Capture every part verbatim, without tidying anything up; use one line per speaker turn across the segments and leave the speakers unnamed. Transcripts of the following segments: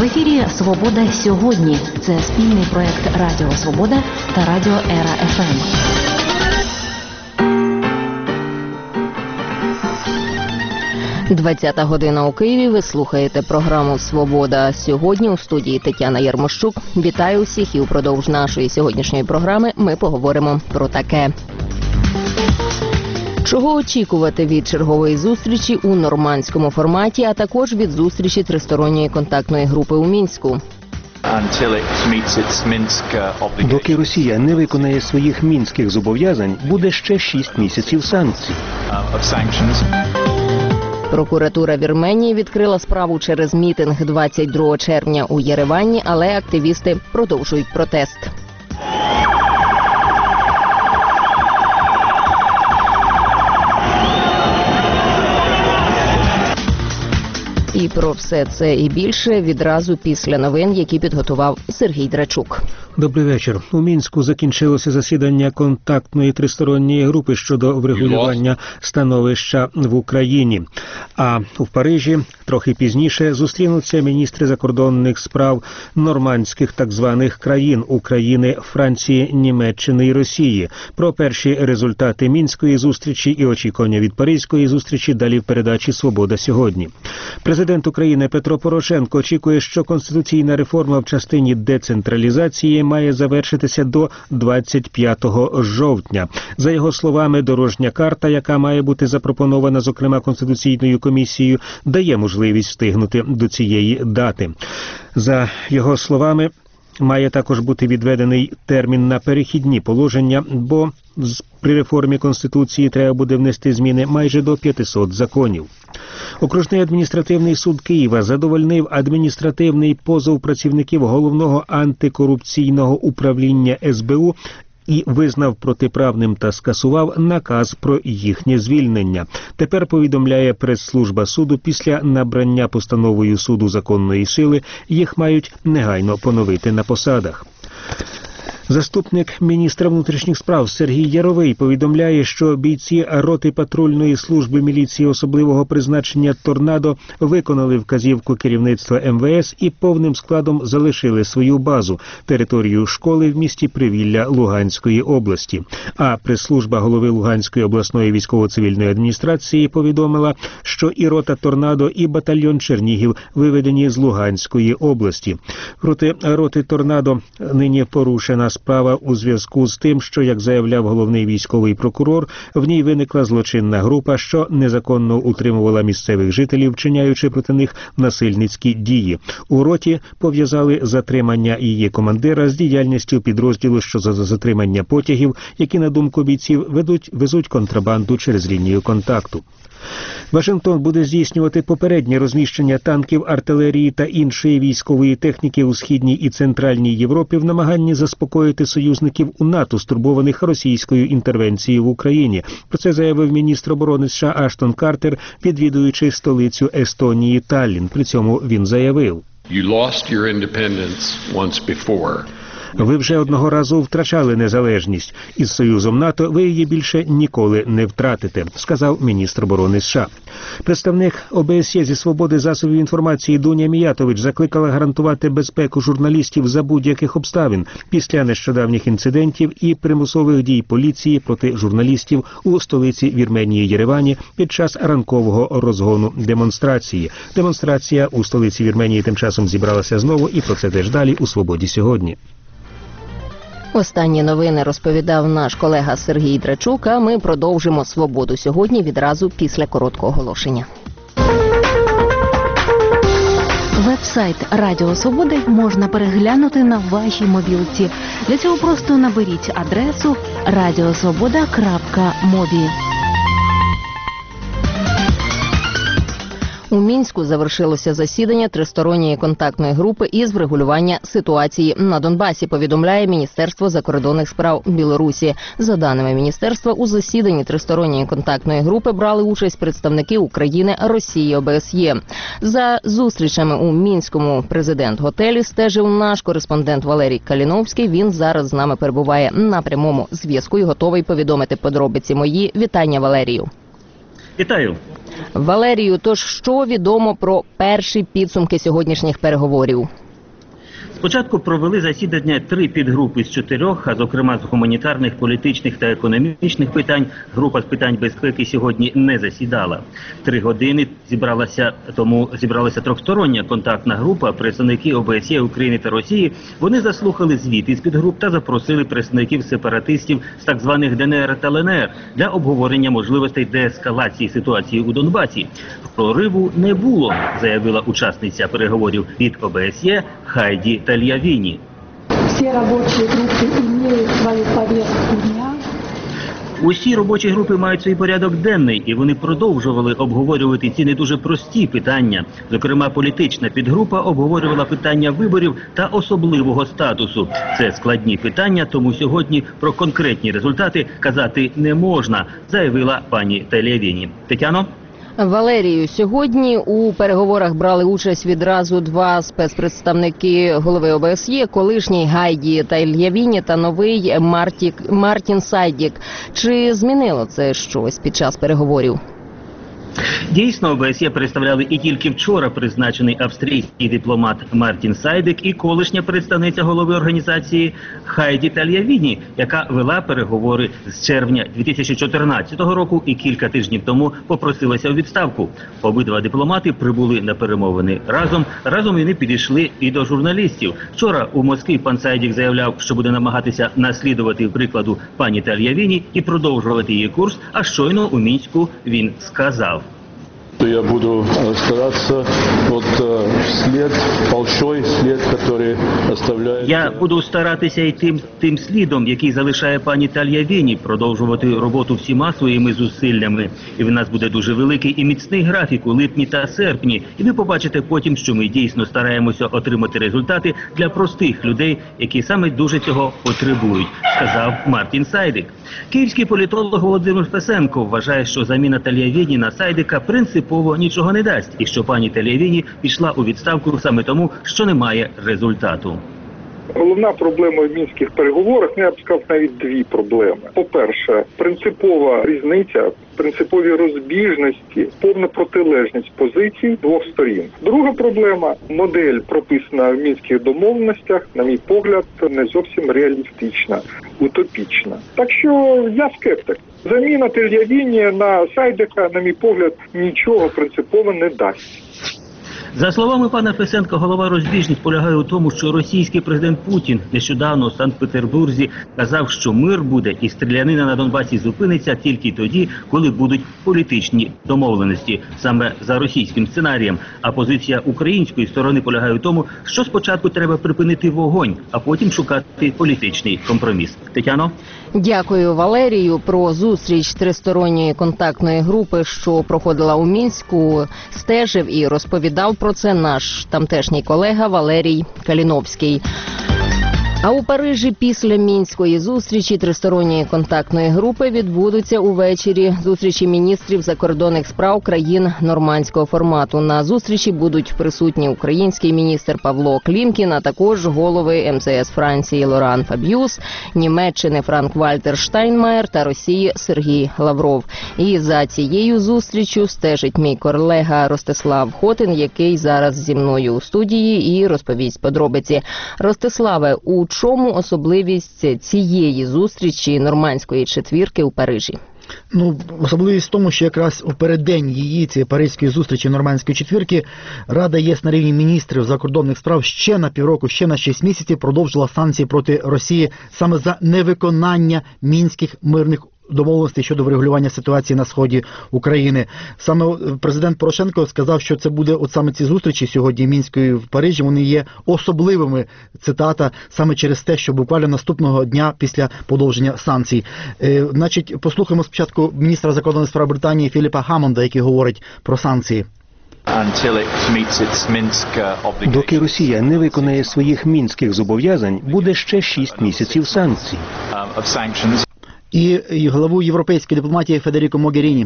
В ефірі «Свобода сьогодні». Це спільний проект Радіо Свобода та Радіо Ера еф ем.
двадцята година у Києві. Ви слухаєте програму «Свобода сьогодні». У студії Тетяна Ярмощук. Вітаю усіх, і упродовж нашої сьогоднішньої програми ми поговоримо про таке. Чого очікувати від чергової зустрічі у нормандському форматі, а також від зустрічі тристоронньої контактної групи у Мінську?
Доки Росія не виконає своїх мінських зобов'язань, буде ще шість місяців санкцій.
Прокуратура Вірменії відкрила справу через мітинг двадцять другого червня у Єревані, але активісти продовжують протест. І про все це і більше відразу після новин, які підготував Сергій Драчук.
Добрий вечір. У Мінську закінчилося засідання контактної тристоронньої групи щодо врегулювання становища в Україні. А в Парижі трохи пізніше зустрінуться міністри закордонних справ нормандських так званих країн – України, Франції, Німеччини і Росії. Про перші результати мінської зустрічі і очікування від паризької зустрічі далі в передачі «Свобода сьогодні». Президент України Петро Порошенко очікує, що конституційна реформа в частині децентралізації має завершитися до двадцять п'ятого жовтня. За його словами, дорожня карта, яка має бути запропонована, зокрема, Конституційною комісією, дає можливість встигнути до цієї дати. За його словами, має також бути відведений термін на перехідні положення, бо при реформі Конституції треба буде внести зміни майже до п'ятисот законів. Окружний адміністративний суд Києва задовольнив адміністративний позов працівників Головного антикорупційного управління ес бе у і визнав протиправним та скасував наказ про їхнє звільнення. Тепер, повідомляє прес-служба суду, після набрання постановою суду законної сили їх мають негайно поновити на посадах. Заступник міністра внутрішніх справ Сергій Яровий повідомляє, що бійці роти патрульної служби міліції особливого призначення «Торнадо» виконали вказівку керівництва ем ве ес і повним складом залишили свою базу – територію школи в місті Привілля Луганської області. А прес-служба голови Луганської обласної військово-цивільної адміністрації повідомила, що і рота «Торнадо», і батальйон «Чернігів» виведені з Луганської області. Проти роти «Торнадо» нині порушена справа у зв'язку з тим, що, як заявляв головний військовий прокурор, в ній виникла злочинна група, що незаконно утримувала місцевих жителів, вчиняючи проти них насильницькі дії. У роті пов'язали затримання її командира з діяльністю підрозділу, що за затримання потягів, які, на думку бійців, ведуть, везуть контрабанду через лінію контакту. Вашингтон буде здійснювати попереднє розміщення танків, артилерії та іншої військової техніки у Східній і Центральній Європі в намаганні заспокоїти союзників у НАТО, стурбованих російською інтервенцією в Україні. Про це заявив міністр оборони США Аштон Картер, відвідуючи столицю Естонії Таллін. При цьому він заявив:
You lost your independence once before.
Ви вже одного разу втрачали незалежність. Із Союзом НАТО ви її більше ніколи не втратите, сказав міністр оборони США. Представник о бе ес є зі свободи засобів інформації Дуня Міятович закликала гарантувати безпеку журналістів за будь-яких обставин після нещодавніх інцидентів і примусових дій поліції проти журналістів у столиці Вірменії Єревані під час ранкового розгону демонстрації. Демонстрація у столиці Вірменії тим часом зібралася знову, і про це теж далі у «Свободі сьогодні».
Останні новини розповідав наш колега Сергій Драчук, а ми продовжимо «Свободу сьогодні» відразу після короткого оголошення.
Веб-сайт Радіо Свободи можна переглянути на вашій мобілці. Для цього просто наберіть адресу радіосвобода крапка мобі.
У Мінську завершилося засідання тристоронньої контактної групи із врегулювання ситуації на Донбасі, повідомляє Міністерство закордонних справ Білорусі. За даними міністерства, у засіданні тристоронньої контактної групи брали участь представники України, Росії, о бе ес є. За зустрічами у Мінському президент-готелі стежив наш кореспондент Валерій Каліновський. Він зараз з нами перебуває на прямому зв'язку і готовий повідомити подробиці. Мої вітання, Валерію.
Вітаю.
Валерію, тож що відомо про перші підсумки сьогоднішніх переговорів?
Спочатку провели засідання три підгрупи з чотирьох, а зокрема з гуманітарних, політичних та економічних питань. Група з питань безпеки сьогодні не засідала. Три години зібралася, тому зібралася трьохстороння контактна група, представники О Б С Є України та Росії. Вони заслухали звіти з підгруп та запросили представників сепаратистів з так званих Д Н Р та Л Н Р для обговорення можливостей деескалації ситуації у Донбасі. Прориву не було, заявила учасниця переговорів від О Б С Є Хайді Тальявіні.
Всі робочі групи мають свою повістку дня.
Усі робочі групи мають свій порядок денний, і вони продовжували обговорювати ці не дуже прості питання. Зокрема, політична підгрупа обговорювала питання виборів та особливого статусу. Це складні питання, тому сьогодні про конкретні результати казати не можна, заявила пані Тальявіні. Тетяно?
Валерію, сьогодні у переговорах брали участь відразу два спецпредставники голови О Б С Є, колишній Гайді Тальявіні та новий Мартік, Мартін Сайдік. Чи змінило це щось під час переговорів?
Дійсно, О Б С Є представляли і тільки вчора призначений австрійський дипломат Мартін Сайдик і колишня представниця голови організації Хайді Тальявіні, яка вела переговори з червня дві тисячі чотирнадцятого року і кілька тижнів тому попросилася у відставку. Обидва дипломати прибули на перемовини разом. Разом вони підійшли і до журналістів. Вчора у Москві пан Сайдик заявляв, що буде намагатися наслідувати прикладу пані Тальявіні і продовжувати її курс, а щойно у Мінську він сказав:
Я буду стараться вот след, большой след, который оставляет...
Я буду старатися і тим, тим слідом, який залишає пані Тальявіні, продовжувати роботу всіма своїми зусиллями. І в нас буде дуже великий і міцний графік у липні та серпні. І ви побачите потім, що ми дійсно стараємося отримати результати для простих людей, які саме дуже цього потребують, сказав Мартін Сайдик. Київський політолог Володимир Фесенко вважає, що заміна Тальявіні на Сайдика принципово нічого не дасть, і що пані Тальявіні пішла у відставку саме тому, що немає результату.
Головна проблема в мінських переговорах, я б сказав, навіть дві проблеми. По-перше, принципова різниця, принципові розбіжності, повна протилежність позицій двох сторін. Друга проблема – модель, прописана в мінських домовленостях, на мій погляд, не зовсім реалістична, утопічна. Так що я скептик. Заміна Тальявіні на Сайдика, на мій погляд, нічого принципово не дасть.
За словами пана Фесенка, голова розбіжність полягає у тому, що російський президент Путін нещодавно у Санкт-Петербурзі казав, що мир буде і стрілянина на Донбасі зупиниться тільки тоді, коли будуть політичні домовленості, саме за російським сценарієм. А позиція української сторони полягає у тому, що спочатку треба припинити вогонь, а потім шукати політичний компроміс. Тетяно?
Дякую, Валерію. Про зустріч тристоронньої контактної групи, що проходила у Мінську, стежив і розповідав про це наш тамтешній колега Валерій Каліновський. А у Парижі після мінської зустрічі тристоронньої контактної групи відбудуться увечері зустрічі міністрів закордонних справ країн нормандського формату. На зустрічі будуть присутні український міністр Павло Клімкін, а також голови Ем Це Ес Франції Лоран Фабіус, Німеччини Франк-Вальтер Штайнмаєр та Росії Сергій Лавров. І за цією зустрічю стежить мій колега Ростислав Хотин, який зараз зі мною у студії і розповість подробиці. Ростиславе, у чому особливість цієї зустрічі нормандської четвірки у Парижі?
Ну, особливість в тому, що якраз у переддень її, цієї паризької зустрічі нормандської четвірки, Рада ЄС на рівні міністрів закордонних справ ще на півроку, ще на шість місяців продовжила санкції проти Росії саме за невиконання мінських мирних домовленостей щодо врегулювання ситуації на сході України. Саме президент Порошенко сказав, що це буде от саме ці зустрічі сьогодні мінської в Парижі, вони є особливими, цитата, саме через те, що буквально наступного дня після подовження санкцій. Е, значить, послухаємо спочатку міністра закордонних справ Британії Філіпа Гаммонда, який говорить про санкції.
Доки Росія не виконає своїх мінських зобов'язань, буде ще шість місяців санкцій.
І, і главу європейської дипломатії Федеріко Могеріні.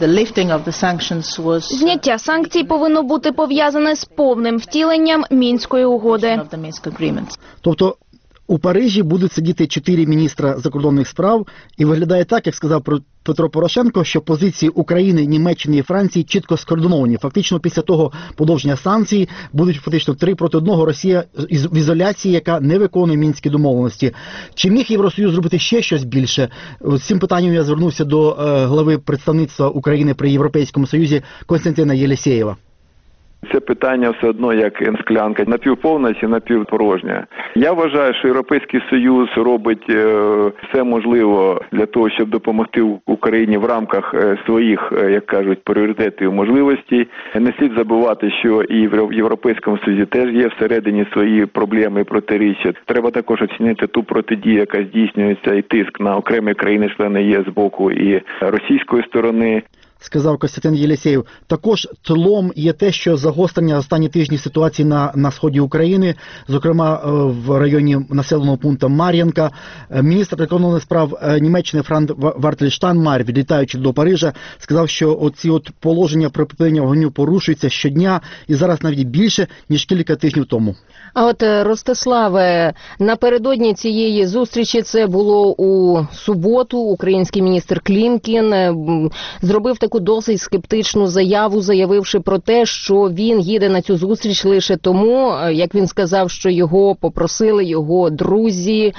Зняття санкцій повинно бути пов'язане з повним втіленням Мінської угоди.
Тобто У Парижі будуть сидіти чотири міністра закордонних справ, і виглядає так, як сказав Петро Порошенко, що позиції України, Німеччини і Франції чітко скоординовані. Фактично після того подовження санкцій будуть фактично три проти одного. Росія в ізоляції, яка не виконує мінські домовленості. Чи міг Євросоюз зробити ще щось більше? З цим питанням я звернувся до глави представництва України при Європейському Союзі Костянтина Єлісєєва.
Це питання все одно як склянка напівповна чи напівпорожня. Я вважаю, що Європейський Союз робить все можливе для того, щоб допомогти Україні в рамках своїх, як кажуть, пріоритетів і можливостей. Не слід забувати, що і в Європейському Союзі теж є всередині свої проблеми і протиріччя. Треба також оцінити ту протидію, яка здійснюється, і тиск на окремі країни-члени ЄС з боку і російської сторони.
Сказав Костянтин Єлісєєв. Також тлом є те, що загострення останні тижні ситуації на, на сході України, зокрема в районі населеного пункту Мар'їнка. Міністр закордонних справ Німеччини Франк Вальтер Штайнмайєр, відлітаючи до Парижа, сказав, що оці от положення про припинення вогню порушуються щодня і зараз навіть більше, ніж кілька тижнів тому.
А от, Ростиславе, напередодні цієї зустрічі, це було у суботу, український міністр Клімкін зробив таку досить скептичну заяву, заявивши про те, що він їде на цю зустріч лише тому, як він сказав, що його попросили його друзі,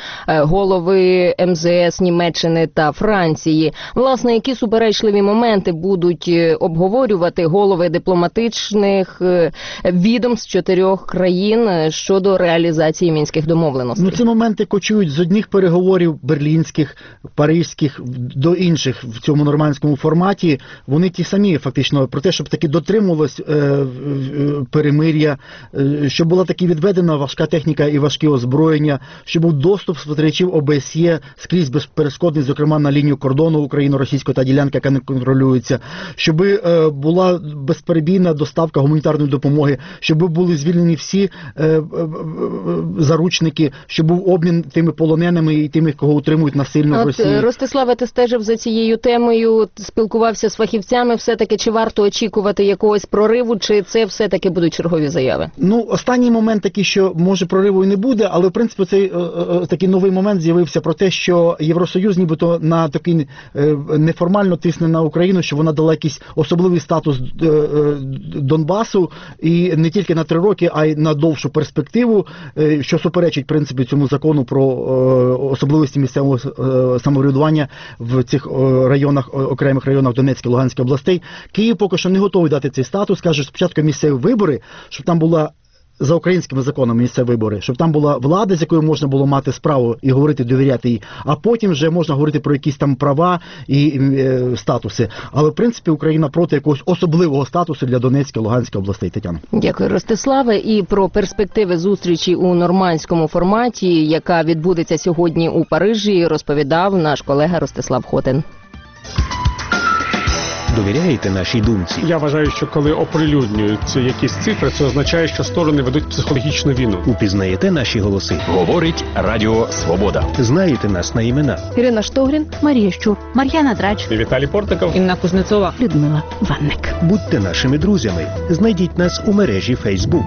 голови ем зе ес Німеччини та Франції. Власне, які суперечливі моменти будуть обговорювати голови дипломатичних відомств чотирьох країн щодо реалізації мінських домовленостей?
Ну, ці моменти кочують з одних переговорів берлінських, паризьких до інших в цьому нормандському форматі. Вони ті самі, фактично, про те, щоб таки дотримувалось е, е, перемир'я, е, щоб була таки відведена важка техніка і важкі озброєння, щоб був доступ спостерігачів о бе ес є скрізь безперешкодний, зокрема на лінію кордону україно-російської та ділянки, яка не контролюється, щоб е, була безперебійна доставка гуманітарної допомоги, щоб були звільнені всі е, е, заручники, щоб був обмін тими полоненими і тими, кого утримують насильно
От,
в Росії.
Ростиславе, ти стежив за цією темою, спілкувався з фахівцями, все-таки чи варто очікувати якогось прориву, чи це все-таки будуть чергові заяви?
Ну, останній момент такий, що може прориву і не буде, але в принципі цей о, такий новий момент з'явився про те, що Євросоюз нібито на такий е, неформально тисне на Україну, що вона дала якийсь особливий статус е, е, Донбасу і не тільки на три роки, а й на довшу перспективу, е, що суперечить в принципі цьому закону про е, особливості місцевого е, самоврядування в цих е, районах, окремих районах Донецької, Луганської областей. Київ поки що не готовий дати цей статус, каже, спочатку місцеві вибори, щоб там була за українськими законами місцеві вибори, щоб там була влада, з якою можна було мати справу і говорити, довіряти їй, а потім вже можна говорити про якісь там права і е, статуси. Але, в принципі, Україна проти якогось особливого статусу для Донецької, Луганської областей. Тетяна.
Дякую, Ростиславе. І про перспективи зустрічі у нормандському форматі, яка відбудеться сьогодні у Парижі, розповідав наш колега Ростислав Хотин.
Довіряєте нашій думці?
Я вважаю, що коли оприлюднюються якісь цифри, це означає, що сторони ведуть психологічну війну.
Упізнаєте наші голоси?
Говорить Радіо Свобода.
Знаєте нас на імена?
Ірина Штогрін, Марія Щур, Мар'яна Драч,
Віталій Портников,
Інна Кузнецова,
Людмила Ванник.
Будьте нашими друзями. Знайдіть нас у мережі Facebook.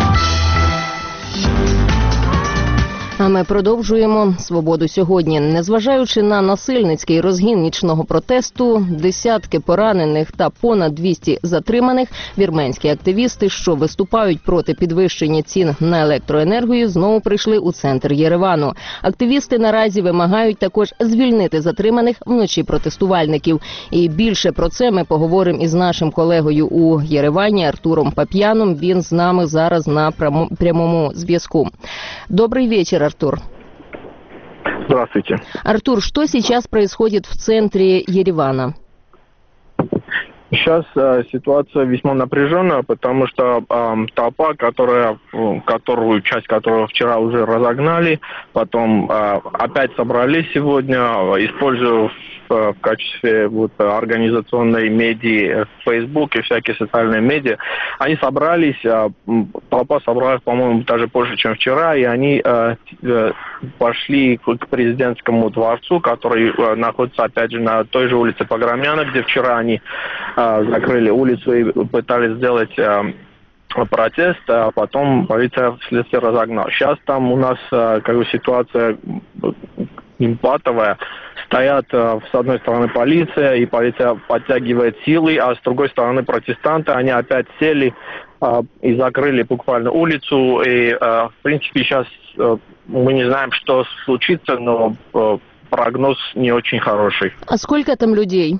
А ми продовжуємо «Свободу сьогодні». Незважаючи на насильницький розгін нічного протесту, десятки поранених та понад двісті затриманих, вірменські активісти, що виступають проти підвищення цін на електроенергію, знову прийшли у центр Єревану. Активісти наразі вимагають також звільнити затриманих вночі протестувальників. І більше про це ми поговоримо із нашим колегою у Єревані Артуром Пап'яном. Він з нами зараз на прямому зв'язку. Добрый вечер, Артур.
Здравствуйте.
Артур, что сейчас происходит в центре Еревана?
Сейчас э, ситуация весьма напряженная, потому что э, толпа, которая, которую часть которой вчера уже разогнали, потом э, опять собрались сегодня, используя в, в качестве вот, организационной медиа Facebook и всякие социальные медиа, они собрались, э, толпа собралась, по-моему, даже больше, чем вчера, и они э, э, пошли к президентскому дворцу, который э, находится, опять же, на той же улице Погромяна, где вчера они э, закрыли улицу и пытались сделать э, протест, а потом полиция вследствие разогнала. Сейчас там у нас как бы ситуация патовая. Стоят с одной стороны полиция, и полиция подтягивает силы, а с другой стороны протестанты, они опять сели и закрыли буквально улицу. И, в принципе, сейчас мы не знаем, что случится, но прогноз не очень хороший.
А сколько там людей?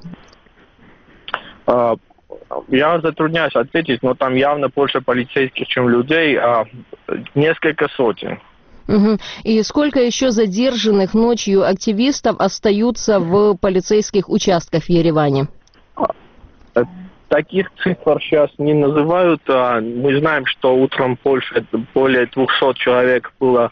Я затрудняюсь ответить, но там явно больше полицейских, чем людей, а несколько сотен.
Угу. И сколько еще задержанных ночью активистов остаются в полицейских участках в Ереване?
Таких цифр сейчас не называют. Мы знаем, что утром больше, более двухсот человек было,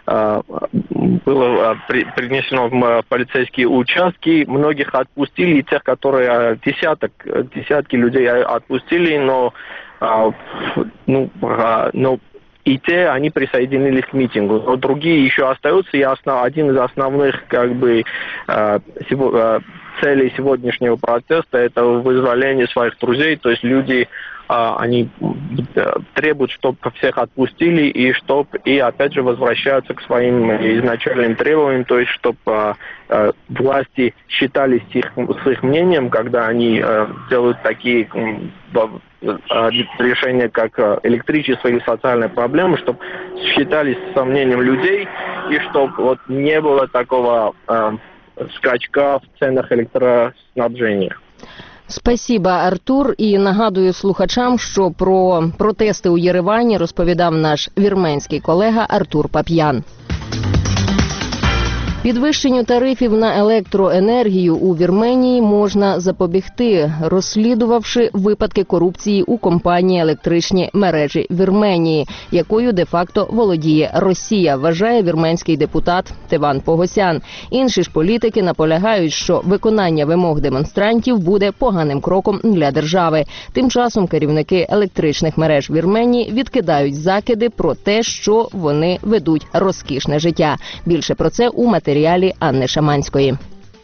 было принесено в полицейские участки. Многих отпустили, и тех, которые десяток, десятки людей отпустили, но, ну, но и те, они присоединились к митингу. Но другие еще остаются, и основ, один из основных как бы целей сегодняшнего протеста – это вызволение своих друзей. То есть люди, они требуют, чтобы всех отпустили, и чтобы, и опять же возвращаются к своим изначальным требованиям, то есть чтобы власти считались с их, с их мнением, когда они делают такие решения, как электричество или социальные проблемы, чтобы считались со мнением людей, и чтобы вот не было такого скачка в ценах електроснабження.
Спасибо, Артур. І нагадую слухачам, що про протести у Єревані розповідав наш вірменський колега Артур Пап'ян. Підвищенню тарифів на електроенергію у Вірменії можна запобігти, розслідувавши випадки корупції у компанії «Електричні мережі Вірменії», якою де-факто володіє Росія, вважає вірменський депутат Теван Погосян. Інші ж політики наполягають, що виконання вимог демонстрантів буде поганим кроком для держави. Тим часом керівники електричних мереж Вірменії відкидають закиди про те, що вони ведуть розкішне життя. Більше про це у матеріалі Анни Шаманської.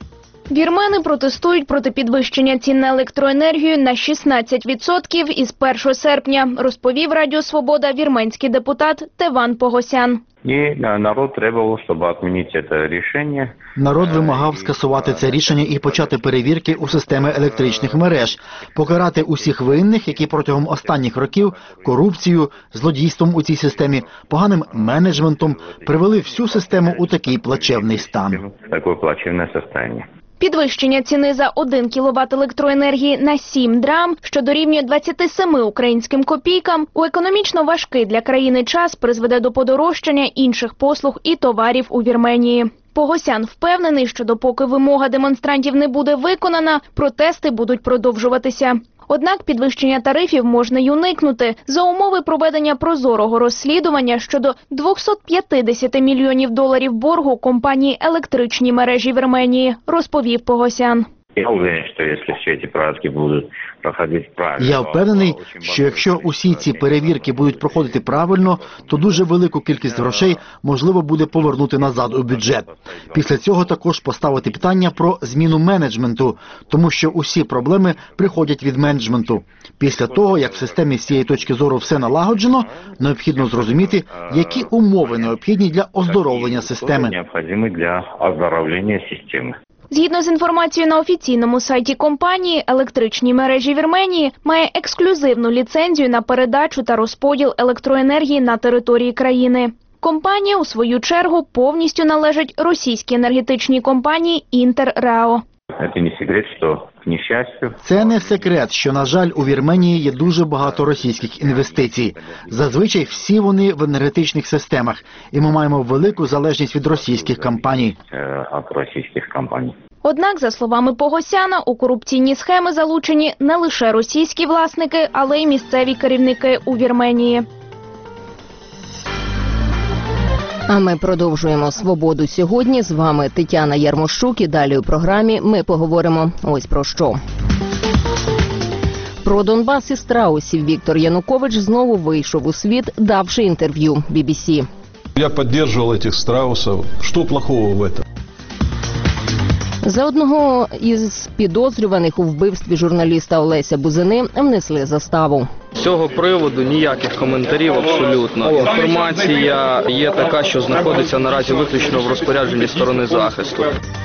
Вірмени протестують проти підвищення цін на електроенергію на шістнадцять відсотків із першого серпня, розповів Радіо Свобода вірменський депутат Теван Погосян.
І народ требував, щоб відмінити це рішення.
Народ вимагав скасувати це рішення і почати перевірки у системи електричних мереж, покарати усіх винних, які протягом останніх років корупцією, злодійством у цій системі, поганим менеджментом привели всю систему у такий плачевний стан.
Таке плачевне стані.
Підвищення ціни за один кіловат електроенергії на сім драм, що дорівнює двадцяти семи українським копійкам, у економічно важкий для країни час призведе до подорожчання інших послуг і товарів у Вірменії. Погосян впевнений, що допоки вимога демонстрантів не буде виконана, протести будуть продовжуватися. Однак підвищення тарифів можна й уникнути за умови проведення прозорого розслідування щодо двохсот п'ятдесят мільйонів доларів боргу компанії «Електричні мережі Вірменії», розповів Погосян.
Я впевнений, що якщо всі ці перевірки будуть проходити правильно...
Я впевнений, що якщо усі ці перевірки будуть проходити правильно, то дуже велику кількість грошей можливо буде повернути назад у бюджет. Після цього також поставити питання про зміну менеджменту, тому що усі проблеми приходять від менеджменту. Після того, як в системі з цієї точки зору все налагоджено, необхідно зрозуміти, які умови необхідні для оздоровлення системи.
Необхідні для оздоровлення системи.
Згідно з інформацією на офіційному сайті компанії, «Електричні мережі Вірменії» має ексклюзивну ліцензію на передачу та розподіл електроенергії на території країни. Компанія, у свою чергу, повністю належить російській енергетичній компанії «Інтер-Рао».
Це не секрет, що, к нещастю...
Це не секрет, що, на жаль, у Вірменії є дуже багато російських інвестицій. Зазвичай всі вони в енергетичних системах, і ми маємо велику залежність від російських компаній.
Від російських компаній.
Однак, за словами Погосяна, у корупційні схеми залучені не лише російські власники, але й місцеві керівники у Вірменії.
А ми продовжуємо «Свободу сьогодні». З вами Тетяна Ярмощук, і далі у програмі ми поговоримо ось про що. Про Донбас і страусів Віктор Янукович знову вийшов у світ, давши інтерв'ю бі бі сі.
Я підтримував цих страусів. Що плохого в цьому?
За одного із підозрюваних у вбивстві журналіста Олеся Бузини внесли заставу.
З цього приводу ніяких коментарів абсолютно. Інформація є така, що знаходиться наразі виключно в розпорядженні сторони захисту.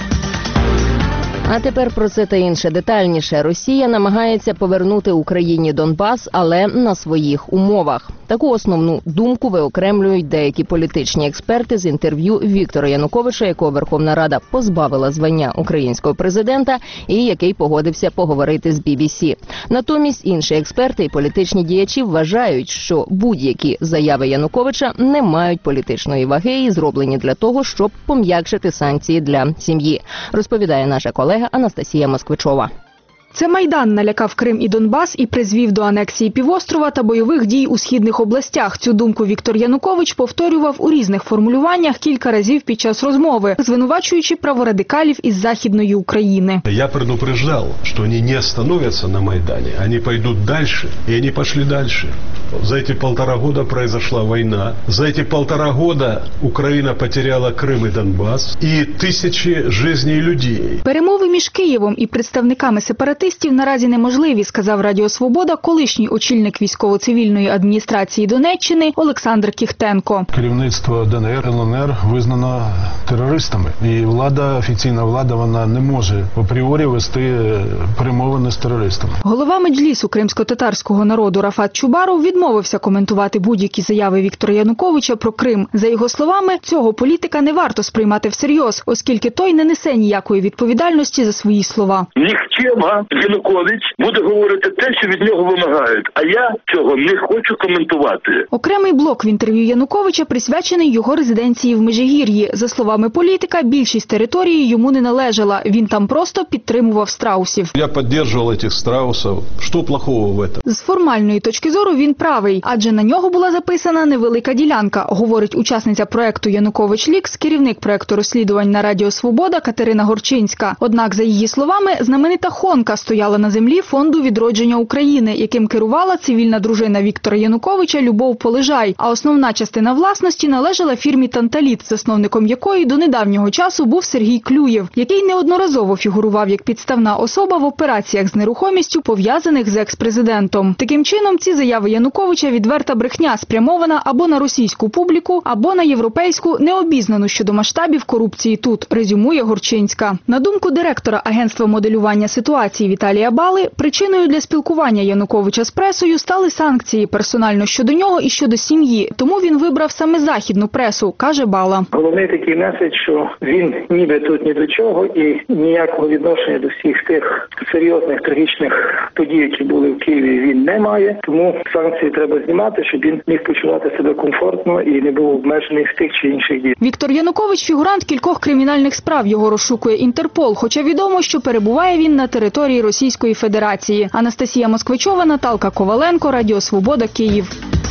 А тепер про це та інше детальніше. Росія намагається повернути Україні Донбас, але на своїх умовах. Таку основну думку виокремлюють деякі політичні експерти з інтерв'ю Віктора Януковича, якого Верховна Рада позбавила звання українського президента і який погодився поговорити з бі бі сі. Натомість інші експерти і політичні діячі вважають, що будь-які заяви Януковича не мають політичної ваги і зроблені для того, щоб пом'якшити санкції для сім'ї, розповідає наша колега Анастасія Москвичова.
Це Майдан налякав Крим і Донбас і призвів до анексії півострова та бойових дій у східних областях. Цю думку Віктор Янукович повторював у різних формулюваннях кілька разів під час розмови, звинувачуючи праворадикалів із Західної України.
Я предупреждал, что они не остановятся на Майдане, они пойдут дальше, и они пошли дальше. За эти полтора года произошла война, за эти полтора года Украина потеряла Крым и Донбасс, и тысячи жизней людей.
Перемови між Києвом і представниками сепаратистів наразі неможливі, сказав Радіо Свобода колишній очільник військово-цивільної адміністрації Донеччини Олександр Кіхтенко.
Керівництво Де Ен Ер, Ел Ен Ер визнано терористами. І влада, офіційна влада, вона не може апріорі вести перемовини з терористами.
Голова Меджлісу кримсько-татарського народу Рафат Чубаров відмовився коментувати будь-які заяви Віктора Януковича про Крим. За його словами, цього політика не варто сприймати всерйоз, оскільки той не несе ніякої відповідальності за свої слова.
Нікчема Янукович буде говорити те, що від нього вимагають, а я цього не хочу коментувати.
Окремий блок в інтерв'ю Януковича присвячений його резиденції в Межигір'ї. За словами політика, більшість території йому не належала. Він там просто підтримував страусів.
Я підтримував цих страусів. Що плохого в цьому?
З формальної точки зору він правий, адже на нього була записана невелика ділянка, говорить учасниця проекту Янукович Лікс, керівник проекту розслідувань на Радіо Свобода Катерина Горчинська. Однак, за її словами, знаменита Хонка стояла на землі Фонду відродження України, яким керувала цивільна дружина Віктора Януковича Любов Полежай, а основна частина власності належала фірмі «Танталіт», засновником якої до недавнього часу був Сергій Клюєв, який неодноразово фігурував як підставна особа в операціях з нерухомістю, пов'язаних з екс-президентом. Таким чином, ці заяви Януковича – відверта брехня, спрямована або на російську публіку, або на європейську, необізнану щодо масштабів корупції тут, резюмує Горчинська. На думку директора Агентства моделювання ситуації Віталія Бали, причиною для спілкування Януковича з пресою стали санкції персонально щодо нього і щодо сім'ї. Тому він вибрав саме західну пресу, каже Бала.
Головний такий меседж, що він ніби тут ні до чого і ніякого відношення до всіх тих серйозних трагічних подій, які були в Києві, він не має. Тому санкції треба знімати, щоб він міг почувати себе комфортно і не був обмежений в тих чи інших дій.
Віктор Янукович – фігурант кількох кримінальних справ. Його розшукує Інтерпол, хоча відомо, що перебуває він на території Російської Федерації. Анастасія Москвичова, Наталка Коваленко, Радіо Свобода, Київ.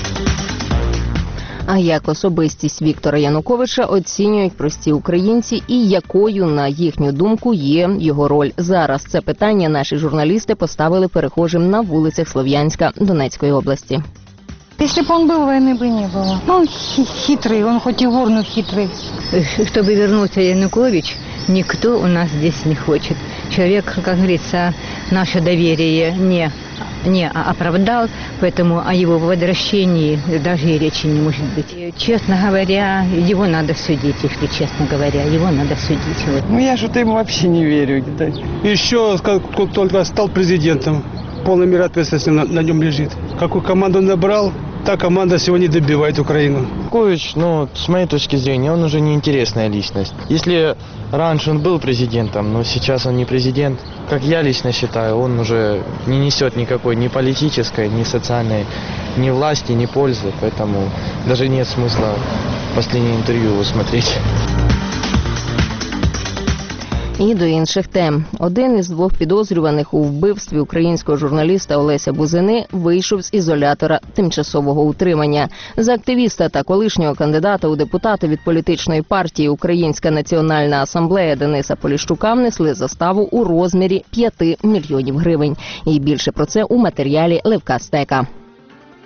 А як особистість Віктора Януковича оцінюють прості українці і якою, на їхню думку, є його роль зараз? Це питання наші журналісти поставили перехожим на вулицях Слов'янська Донецької області.
Если бы он был, войны бы не было. Он хитрый, он хоть и вор, но хитрый.
Чтобы вернулся Янукович, никто у нас здесь не хочет. Человек, как говорится, наше доверие не, не оправдал, поэтому о его возвращении даже и речи не может быть. Честно говоря, его надо судить, если честно говоря, его надо судить.
Ну я что-то ему вообще не верю. Еще как только стал президентом, полная мера ответственности на, на нем лежит. Какую команду набрал, та команда сегодня добивает Украину.
Янукович, ну, с моей точки зрения, он уже неинтересная личность. Если раньше он был президентом, но сейчас он не президент, как я лично считаю, он уже не несет никакой ни политической, ни социальной, ни власти, ни пользы. Поэтому даже нет смысла последнее интервью его смотреть.
І до інших тем. Один із двох підозрюваних у вбивстві українського журналіста Олеся Бузини вийшов з ізолятора тимчасового утримання. За активіста та колишнього кандидата у депутати від політичної партії «Українська національна асамблея» Дениса Поліщука внесли заставу у розмірі п'яти мільйонів гривень. І більше про це у матеріалі Левка Стека.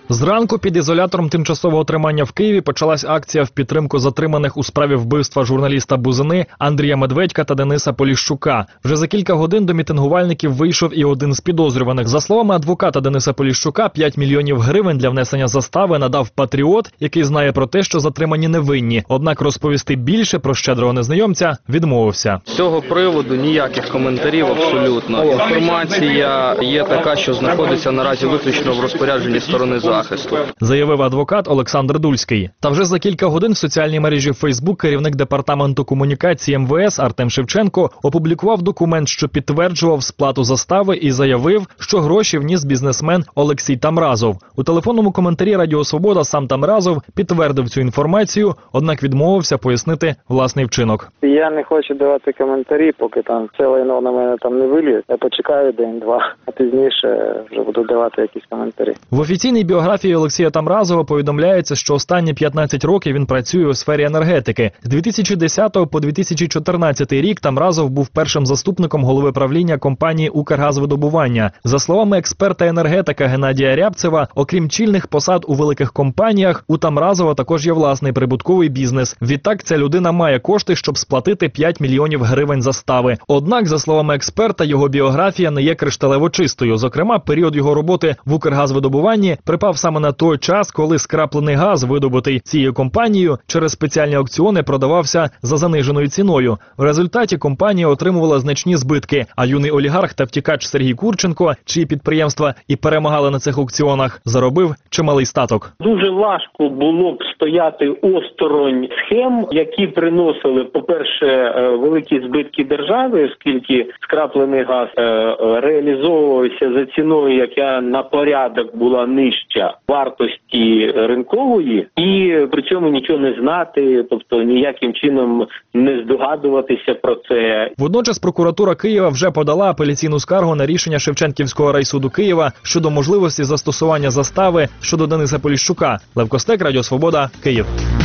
Зранку під ізолятором тимчасового тримання в Києві почалась акція в підтримку затриманих у справі вбивства журналіста Бузини Андрія Медведька та Дениса Поліщука. Вже за кілька годин до мітингувальників вийшов і один з підозрюваних. За словами адвоката Дениса Поліщука, п'ять мільйонів гривень для внесення застави надав патріот, який знає про те, що затримані невинні. Однак розповісти більше про щедрого незнайомця відмовився.
З цього приводу ніяких коментарів абсолютно. Інформація є така, що знаходиться наразі виключно в розпорядженні сторони захисту.
Заявив адвокат Олександр Дульський. Та вже за кілька годин в соціальній мережі Фейсбук керівник департаменту комунікації ем ве ес Артем Шевченко опублікував документ, що підтверджував сплату застави і заявив, що гроші вніс бізнесмен Олексій Тамразов. У телефонному коментарі Радіо Свобода сам Тамразов підтвердив цю інформацію, однак відмовився пояснити власний вчинок.
Я не хочу давати коментарі, поки там це лайно на мене там не виліє. Я почекаю день-два, а пізніше вже буду давати якісь коментарі.
В офіційній біографії Олексія Тамразова повідомляється, що останні п'ятнадцять років він працює у сфері енергетики. З дві тисячі десятого по дві тисячі чотирнадцятий рік Тамразов був першим заступником голови правління компанії «Укргазвидобування». За словами експерта-енергетика Геннадія Рябцева, окрім чільних посад у великих компаніях, у Тамразова також є власний прибутковий бізнес. Відтак, ця людина має кошти, щоб сплатити п'ять мільйонів гривень застави. Однак, за словами експерта, його біографія не є кришталево чистою. Зокрема, період його роботи в «Укргазвидобуванні» припав саме на той час, коли скраплений газ, видобутий цією компанією, через спеціальні аукціони продавався за заниженою ціною. В результаті компанія отримувала значні збитки, а юний олігарх та втікач Сергій Курченко, чиї підприємства і перемагали на цих аукціонах, заробив чималий статок.
Дуже важко було б стояти осторонь схем, які приносили, по-перше, великі збитки держави, оскільки скраплений газ реалізовувався за ціною, яка на порядок була нижча вартості ринкової, і при цьому нічого не знати, тобто ніяким чином не здогадуватися про це.
Водночас прокуратура Києва вже подала апеляційну скаргу на рішення Шевченківського райсуду Києва щодо можливості застосування застави щодо Дениса Поліщука. Лев Костек, Радіо Свобода, Київ.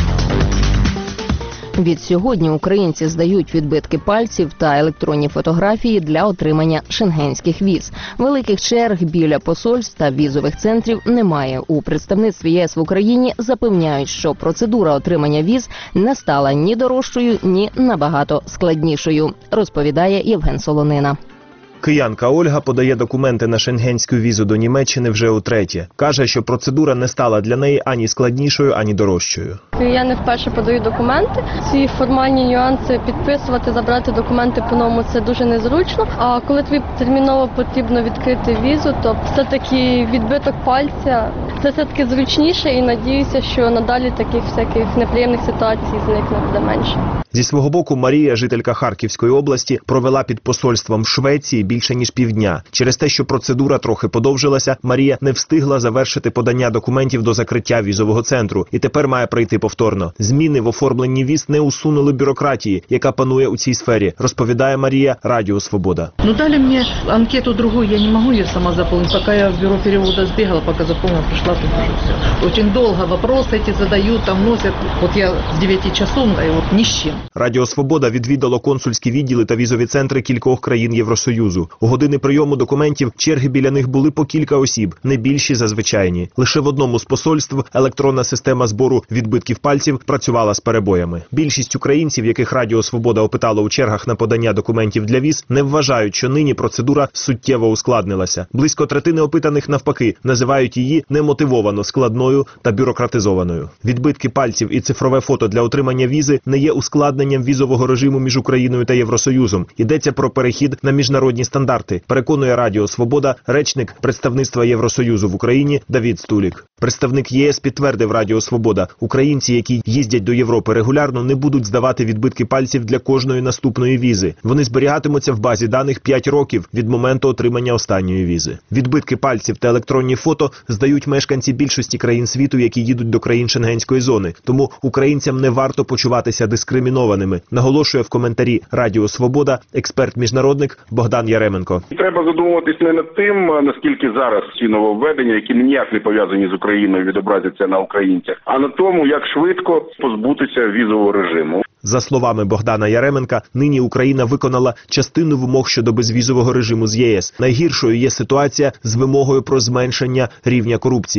Відсьогодні українці здають відбитки пальців та електронні фотографії для отримання шенгенських віз. Великих черг біля посольств та візових центрів немає. У представництві ЄС в Україні запевняють, що процедура отримання віз не стала ні дорожчою, ні набагато складнішою, розповідає Євген Солонина.
Киянка Ольга подає документи на шенгенську візу до Німеччини вже утретє. Каже, що процедура не стала для неї ані складнішою, ані дорожчою.
Я не вперше подаю документи. Ці формальні нюанси підписувати, забрати документи по-новому – це дуже незручно. А коли тобі терміново потрібно відкрити візу, то все-таки відбиток пальця – це все-таки зручніше і надіюся, що надалі таких всяких неприємних ситуацій зникне буде менше.
Зі свого боку, Марія, жителька Харківської області, провела під посольством Швеції більше ніж півдня. Через те, що процедура трохи подовжилася, Марія не встигла завершити подання документів до закриття візового центру і тепер має пройти повторно. Зміни в оформленні віз не усунули бюрократії, яка панує у цій сфері, розповідає Марія Радіо Свобода.
Ну дали мені анкету другу, я не можу її сама заповнити, поки я в бюро переводу збігала, поки заповнила, прийшла, тут уже все. Очень довго вопроси ці задають, там носять. От я з дев'яти часов, і от ні з чим.
Радіо Свобода відвідало консульські відділи та візові центри кількох країн Євросоюзу. У години прийому документів черги біля них були по кілька осіб, не більші за звичайні. Лише в одному з посольств електронна система збору відбитків пальців працювала з перебоями. Більшість українців, яких Радіо Свобода опитало у чергах на подання документів для віз, не вважають, що нині процедура суттєво ускладнилася. Близько третини опитаних навпаки називають її немотивовано складною та бюрократизованою. Відбитки пальців і цифрове фото для отримання візи не є ускладненням візового режиму між Україною та Євросоюзом. Йдеться про перехід на міжнародні стандарти, переконує Радіо Свобода речник представництва Євросоюзу в Україні Давід Стулік. Представник ЄС підтвердив Радіо Свобода, українці, які їздять до Європи регулярно, не будуть здавати відбитки пальців для кожної наступної візи. Вони зберігатимуться в базі даних п'ять років від моменту отримання останньої візи. Відбитки пальців та електронні фото здають мешканці більшості країн світу, які їдуть до країн шенгенської зони. Тому українцям не варто почуватися дискримінованими, наголошує в коментарі Радіо Свобода експерт-міжнародник Богдан Яременко.
Треба задумуватись не над тим, наскільки зараз ці нововведення, які ніяк не пов'язані з Україною, відобразяться на українцях, а на тому, як швидко позбутися візового режиму.
За словами Богдана Яременка, нині Україна виконала частину вимог щодо безвізового режиму з ЄС. Найгіршою є ситуація з вимогою про зменшення рівня корупції.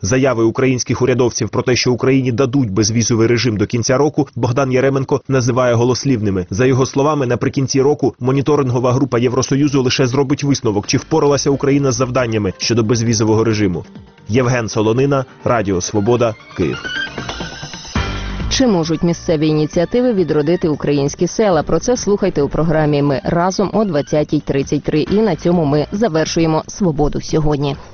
Заяви українських урядовців про те, що Україні дадуть безвізовий режим до кінця року, Богдан Яременко називає голослівними. За його словами, наприкінці року моніторингова група Євросоюзу лише зробить висновок, чи впоралася Україна з завданнями щодо безвізового режиму. Євген Солонина, Радіо Свобода, Київ.
Чи можуть місцеві ініціативи відродити українські села? Про це слухайте у програмі «Ми разом» о двадцятій тридцять три. І на цьому ми завершуємо «Свободу сьогодні».